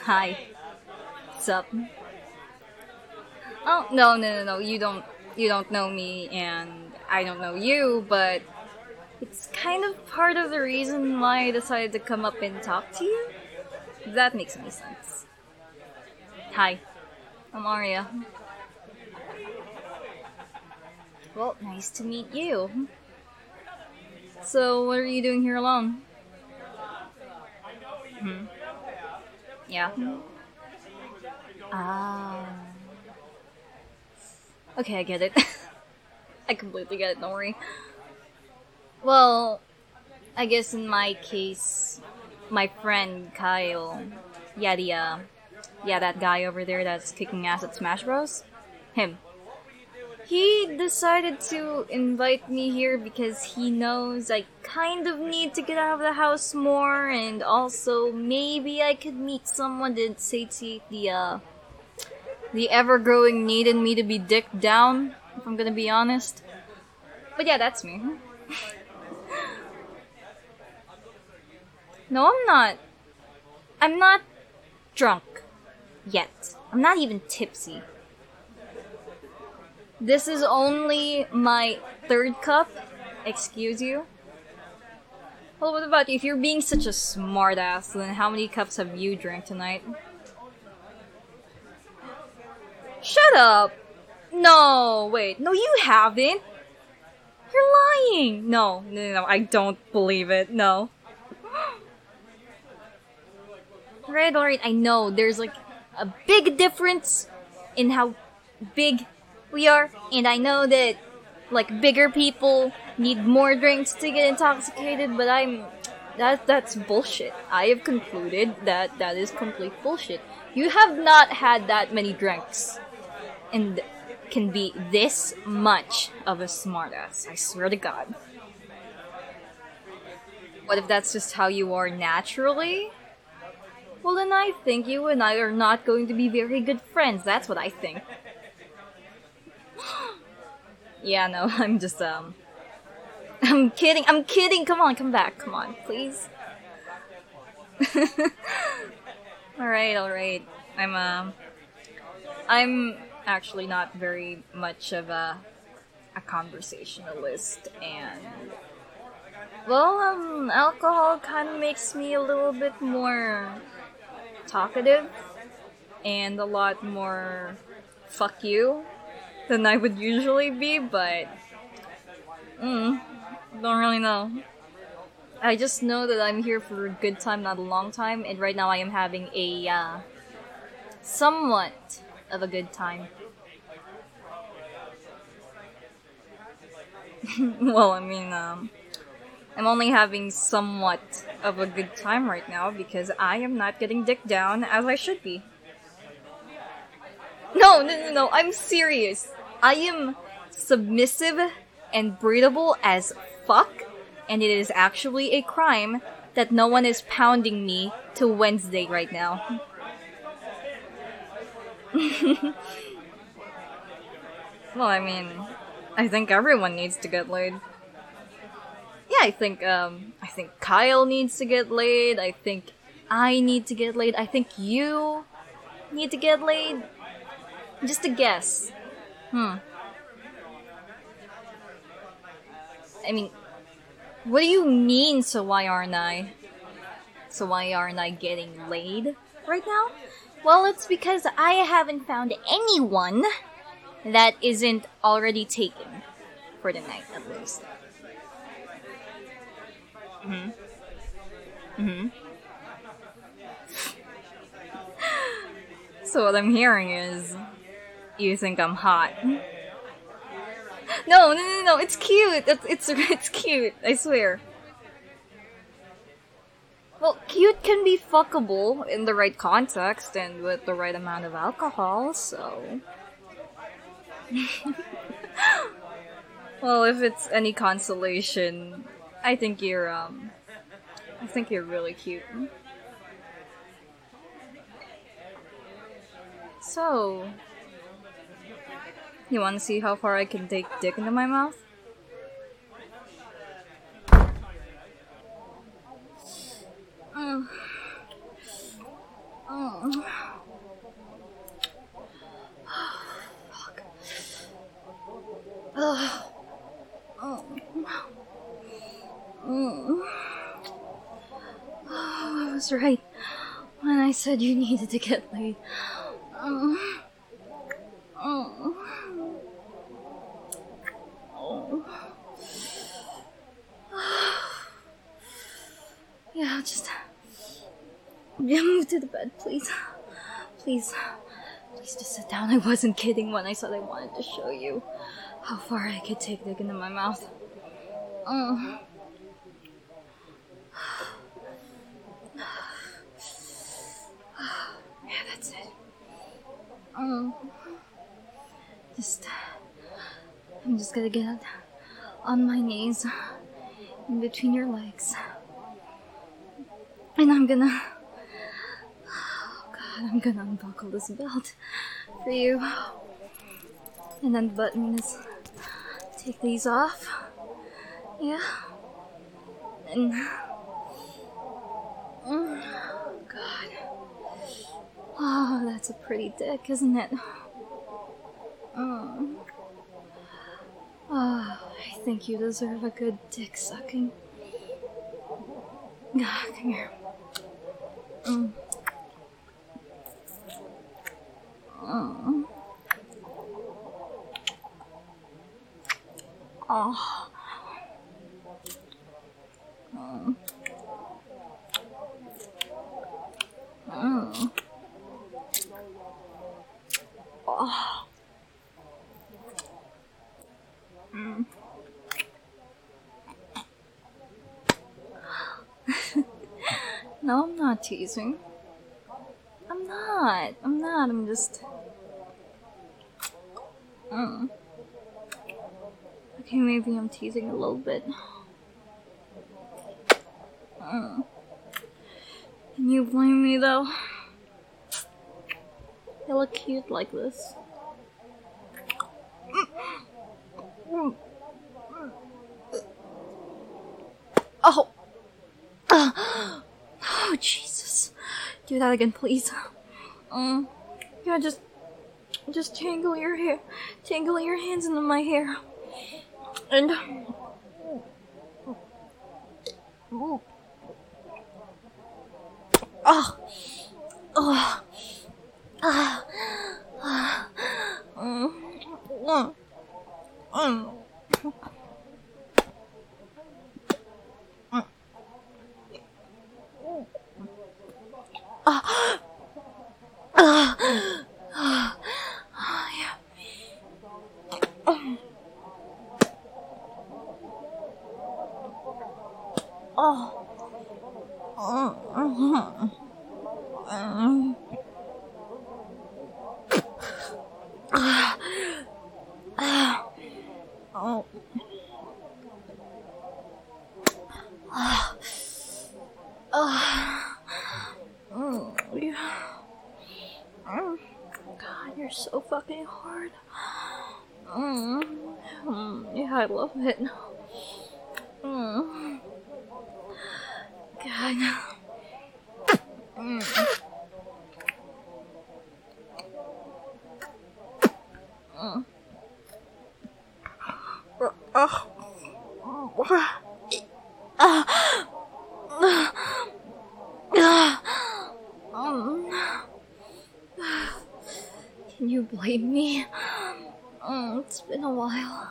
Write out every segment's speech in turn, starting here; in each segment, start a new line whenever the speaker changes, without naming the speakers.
Hi. Sup? Oh, no. You don't know me and I don't know you, but it's kind of part of the reason why I decided to come up and talk to you. If that makes any sense. Hi. I'm Arya. Well, nice to meet you. So, what are you doing here alone? Hmm. Yeah. Ah. Okay, I get it. I completely get it, don't worry. Well, I guess in my case, my friend Kyle, that guy over there that's kicking ass at Smash Bros. Him. He decided to invite me here because he knows I kind of need to get out of the house more, and also maybe I could meet someone to satiate the ever-growing need in me to be dicked down, if I'm gonna be honest. But yeah, that's me. No, I'm not. I'm not drunk. Yet. I'm not even tipsy. This is only my third cup. Excuse you? Well, what about you? If you're being such a smartass, then how many cups have you drank tonight? Shut up! No, wait. No, you haven't. You're lying. No, I don't believe it. No. Alright, I know. There's like a big difference in how big we are, and I know that like bigger people need more drinks to get intoxicated, but that's bullshit. I have concluded that that is complete bullshit. You have not had that many drinks and can be this much of a smartass. I swear to God. What if that's just how you are naturally? Well, then I think you and I are not going to be very good friends. That's what I think. Yeah, no, I'm just, I'm kidding! Come on, come back, come on, please. Alright. I'm actually not very much of a conversationalist, and well, alcohol kind of makes me a little bit more talkative and a lot more fuck you than I would usually be, but don't really know. I just know that I'm here for a good time, not a long time, and right now I am having a somewhat of a good time. Well, I'm only having somewhat of a good time right now because I am not getting dicked down as I should be. No, I'm serious. I am submissive and breedable as fuck, and it is actually a crime that no one is pounding me to Wednesday right now. Well, I think everyone needs to get laid. Yeah, I think Kyle needs to get laid. I think I need to get laid. I think you need to get laid. Just a guess. What do you mean, so why aren't I? So why aren't I getting laid right now? Well, it's because I haven't found anyone that isn't already taken for the night, at least. So what I'm hearing is, you think I'm hot. No, it's cute. It's cute, I swear. Well, cute can be fuckable in the right context and with the right amount of alcohol, so... Well, if it's any consolation, I think you're really cute. So, you wanna see how far I can take dick into my mouth? was right when I said you needed to get laid. Oh. Oh. Oh. Yeah, just move to the bed, please. Please just sit down. I wasn't kidding when I said I wanted to show you how far I could take dick into my mouth. Yeah, that's it. I'm just gonna get on my knees in between your legs. And I'm gonna unbuckle this belt for you. And then button this, take these off. Yeah. And, oh God. Oh, that's a pretty dick, isn't it? Oh, I think you deserve a good dick sucking. Come here. Oh. No, I'm not teasing. I'm not. I'm just... Okay, maybe I'm teasing a little bit. Can you blame me, though? You look cute like this. Oh! Oh, Jesus. Do that again, please. Yeah, just tangle your hair. Tangle your hands into my hair. And... Oh. God, you're so fucking hard. Yeah, I love it. God. Can you blame me? It's been a while.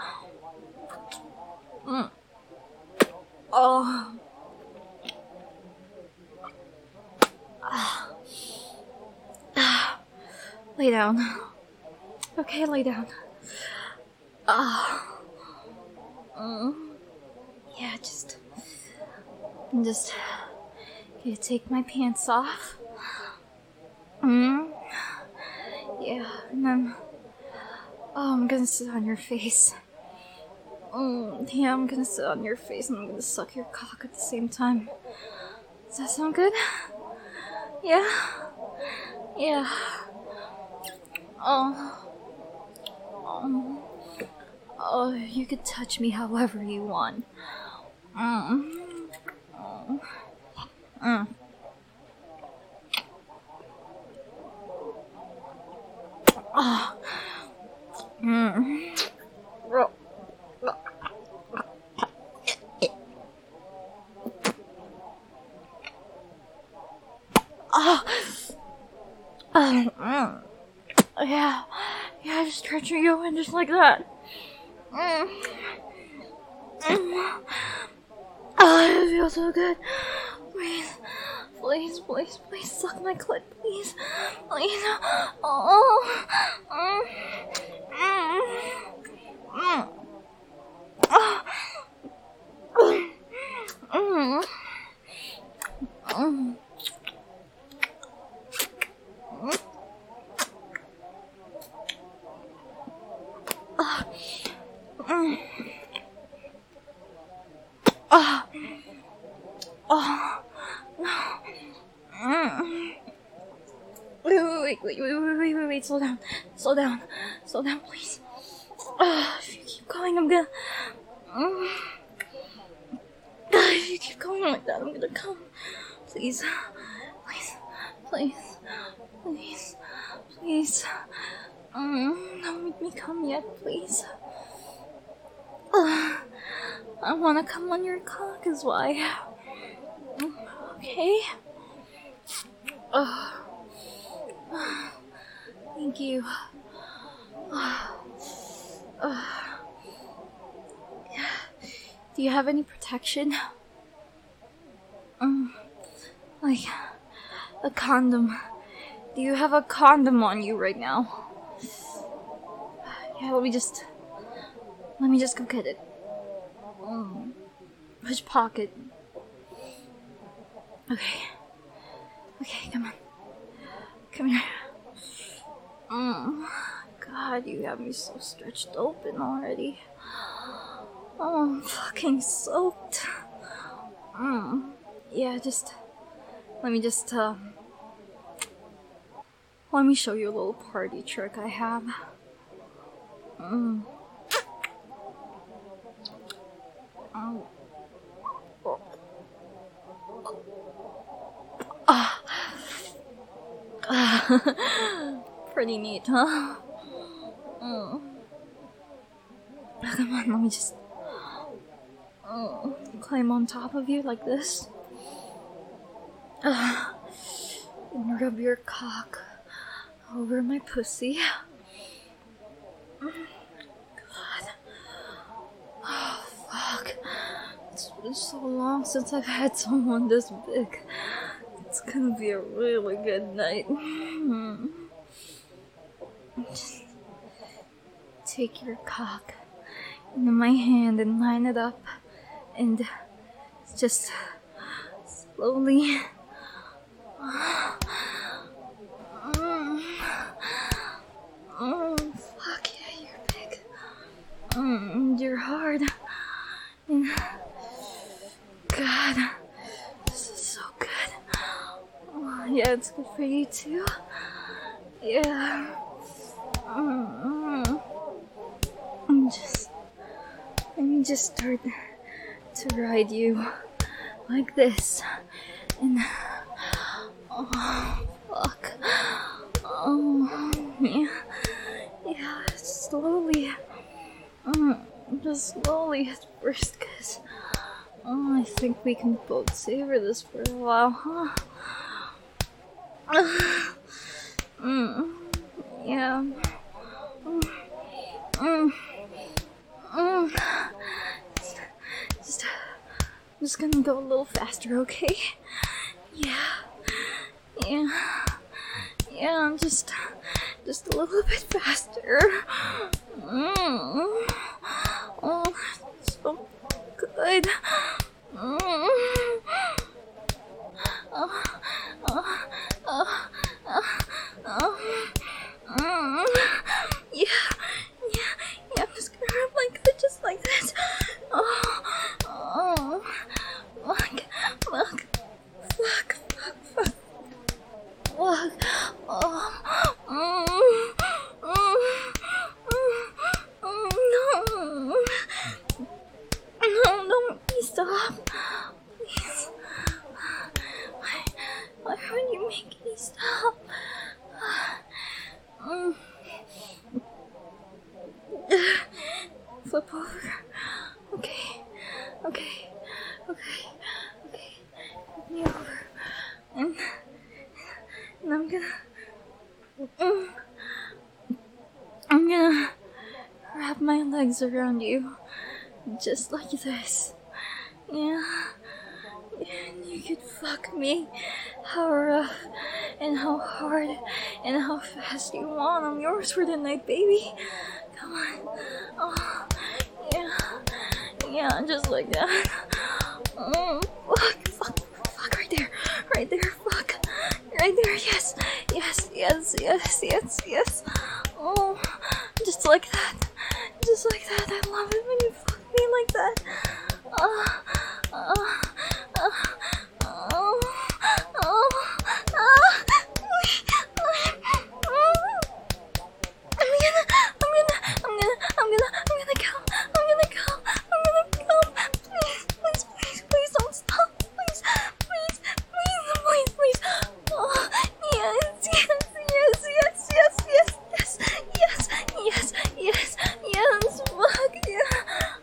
Lay down. Okay, lay down. Yeah, just gonna take my pants off. Yeah, and then I'm gonna sit on your face. Yeah, I'm gonna sit on your face and I'm gonna suck your cock at the same time. Does that sound good? Yeah? Yeah. You could touch me however you want. Yeah, just stretching you in just like that. Oh, it feels so good. Please, please, please, please suck my clit, please. Please. Oh. Wait, slow down, please. If you keep going, I'm gonna. If you keep going like that, I'm gonna come. Please. Don't make me come yet, please. I wanna come on your cock, is why. Okay? Thank you. Do you have any protection? Like a condom. Do you have a condom on you right now? Yeah, let me just go get it. Which pocket? Okay, come on. Come here. God, you have me so stretched open already. Oh, I'm fucking soaked. Yeah, let me show you a little party trick I have. Pretty neat, huh? Come on, let me just climb on top of you like this. And rub your cock over my pussy. God. Oh, fuck. It's been so long since I've had someone this big. It's gonna be a really good night. Just take your cock into my hand and line it up and just slowly fuck yeah, you're big. You're hard. And God, this is so good. Yeah, it's good for you too. Yeah. Let me just start to ride you like this. And oh, fuck. Oh, yeah, slowly. Just slowly at first, cause I think we can both savor this for a while, huh? Yeah. Just gonna go a little faster, okay? Yeah, just a little bit faster. Oh, so good. Yeah, I'm just gonna rub my gut just like this. No, don't stop. gonna wrap my legs around you, just like this. Yeah. And you could fuck me how rough and how hard and how fast you want. I'm yours for the night, baby. Come on. Oh, yeah. Yeah, just like that. Fuck, right there. Right there, fuck. Right there, yes. Yes. Oh, just like that. Just like that. I love it when you fuck me like that. Please don't stop. Please, please. Oh, yes, fuck, yeah.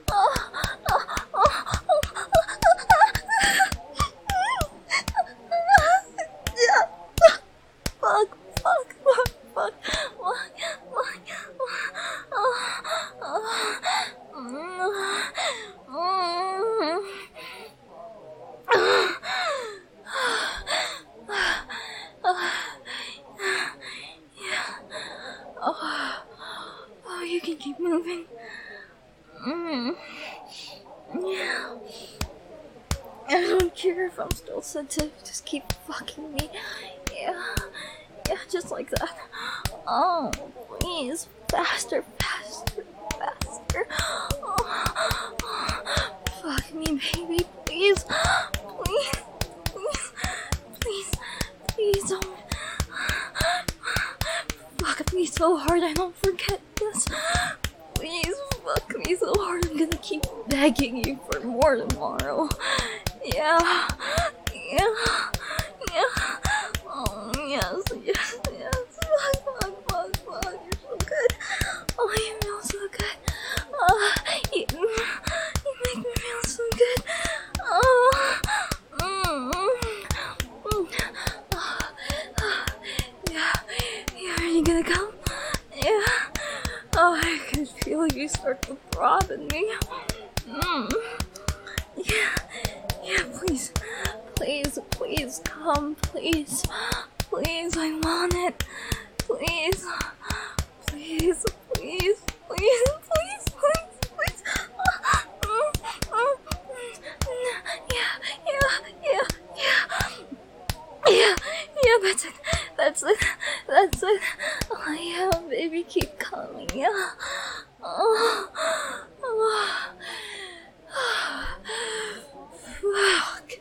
Oh, you can keep moving. Yeah. I don't care if I'm still sensitive. Just keep fucking me. Yeah, just like that. Oh, please, faster. Oh, fuck me, baby, please. Please don't. Fuck me so hard I don't forget this. Please fuck me so hard I'm gonna keep begging you for more tomorrow. Yeah. Oh, yes. Fuck. You're so good. Oh, you feel so good. You make me feel so good. Yeah, are you gonna come? Yeah. Oh, I can feel you start to throb in me. Yeah, please, come, please, I want it, please. Yeah, that's it. Oh yeah, baby, keep coming, yeah. Fuck.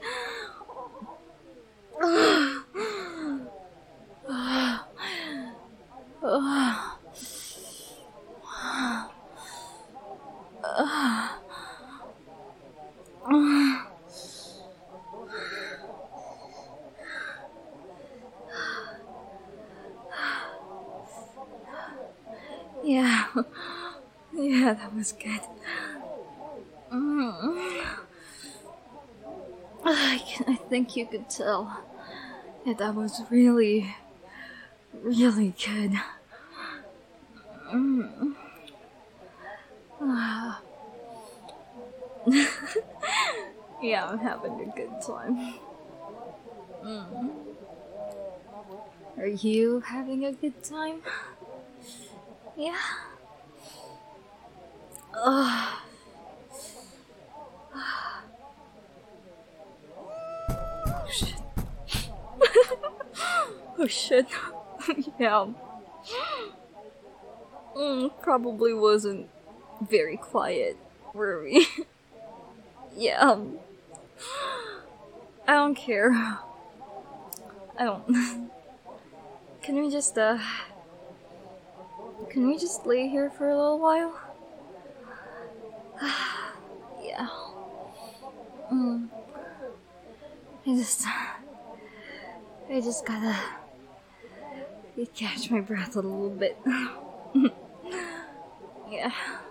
Yeah, that was good. I think you could tell that was really good. Yeah, I'm having a good time. Are you having a good time? Yeah. Oh shit. Oh shit. Yeah. Probably wasn't very quiet, were we? Yeah. I don't care. I don't. Can we just lay here for a little while? Yeah. I just gotta catch my breath a little bit. Yeah.